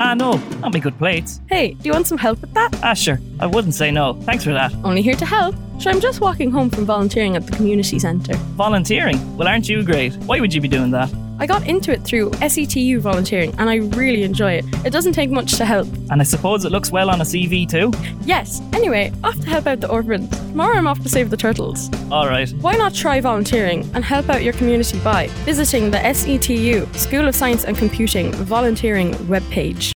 Ah, no, not me good plates. Hey, do you want some help with that? Ah, sure, I wouldn't say no. Thanks for that. Only here to help. Sure, I'm just walking home from volunteering at the community centre. Volunteering? Well, aren't you great? Why would you be doing that? I got into it through SETU volunteering and I really enjoy it. It doesn't take much to help. And I suppose it looks well on a CV too? Yes. Anyway, off to help out the orphans. Tomorrow I'm off to save the turtles. Alright. Why not try volunteering and help out your community by visiting the SETU School of Science and Computing volunteering webpage.